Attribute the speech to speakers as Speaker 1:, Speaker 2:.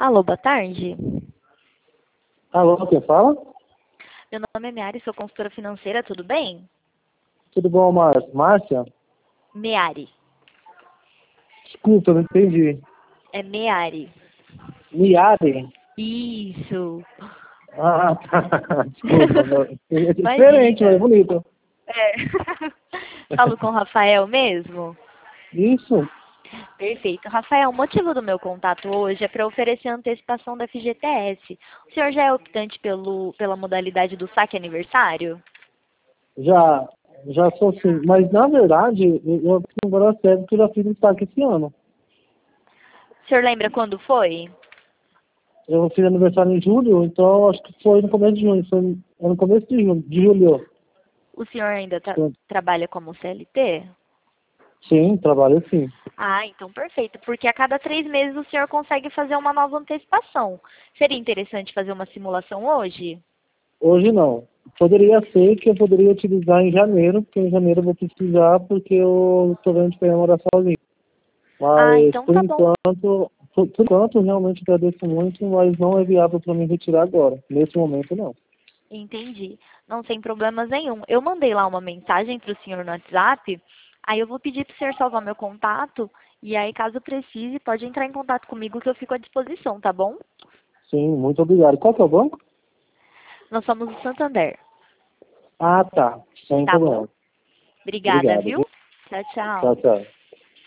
Speaker 1: Alô, boa tarde.
Speaker 2: Alô, quem fala?
Speaker 1: Meu nome é Meari, sou consultora financeira, tudo bem?
Speaker 2: Tudo bom, Márcia?
Speaker 1: Meari.
Speaker 2: Desculpa, eu não entendi.
Speaker 1: É Meari.
Speaker 2: Miari?
Speaker 1: Isso.
Speaker 2: Ah, tá. Desculpa. É diferente, mas é
Speaker 1: Imagina.
Speaker 2: bonito.
Speaker 1: É. Falo com o Rafael mesmo?
Speaker 2: Isso?
Speaker 1: Perfeito. Rafael, o motivo do meu contato hoje é para oferecer a antecipação da FGTS. O senhor já é optante pela modalidade do saque aniversário?
Speaker 2: Já sou sim. Mas, na verdade, eu preciso agora sério porque eu já fiz um destaque esse ano.
Speaker 1: O senhor lembra quando foi?
Speaker 2: Eu fiz aniversário em julho, então acho que foi no começo de junho. Foi no começo de julho.
Speaker 1: O senhor ainda trabalha como CLT?
Speaker 2: Sim, trabalho sim.
Speaker 1: Ah, então perfeito, porque a cada 3 meses o senhor consegue fazer uma nova antecipação. Seria interessante fazer uma simulação hoje?
Speaker 2: Hoje não. Poderia ser que eu poderia utilizar em janeiro, porque em janeiro eu vou precisar, porque eu estou vendo de pegar morar sozinho.
Speaker 1: Ah,
Speaker 2: Mas,
Speaker 1: então tá bom.
Speaker 2: por enquanto, realmente agradeço muito, mas não é viável para mim retirar agora. Nesse momento, não.
Speaker 1: Entendi. Não sem problemas nenhum. Eu mandei lá uma mensagem para o senhor no WhatsApp, aí eu vou pedir para o senhor salvar meu contato, e aí caso precise, pode entrar em contato comigo que eu fico à disposição, tá bom?
Speaker 2: Sim, muito obrigado. Qual que é o banco?
Speaker 1: Nós somos o Santander.
Speaker 2: Ah, tá. Sem
Speaker 1: Tá bom?
Speaker 2: problema.
Speaker 1: Obrigada,
Speaker 2: Obrigado,
Speaker 1: viu?
Speaker 2: viu?
Speaker 1: Tchau, tchau.
Speaker 2: Tchau, tchau.